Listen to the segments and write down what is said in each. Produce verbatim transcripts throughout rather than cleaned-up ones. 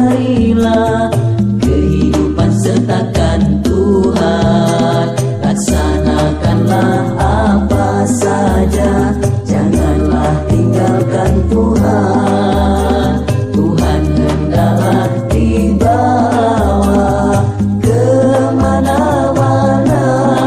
marilah kehidupan sertakan Tuhan. Laksanakanlah apa saja, janganlah tinggalkan Tuhan. Tuhan hendaklah dibawa kemana-mana.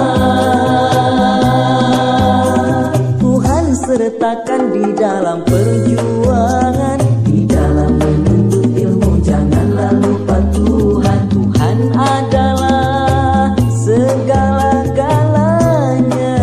Tuhan sertakan di dalam perjuangan, di dalam menuntut ilmu janganlah lupa Tuhan. Tuhan adalah segala-galanya.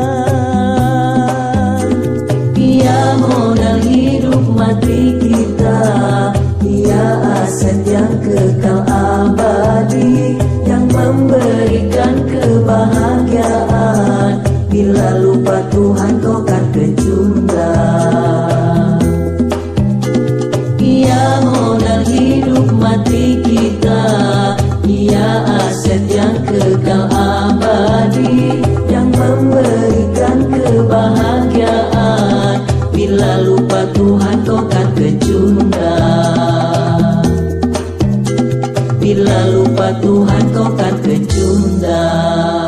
Ia modal hidup mati kita, Ia aset yang kekal abadi, yang memberikan kebahagiaan. Bila lupa Tuhan kau kan kecundang. Ia modal hidup mati kita, Ia aset yang kekal abadi, yang memberikan kebahagiaan. Bila lupa Tuhan kau kan kecundang. Bila lupa Tuhan kau kan kecundang.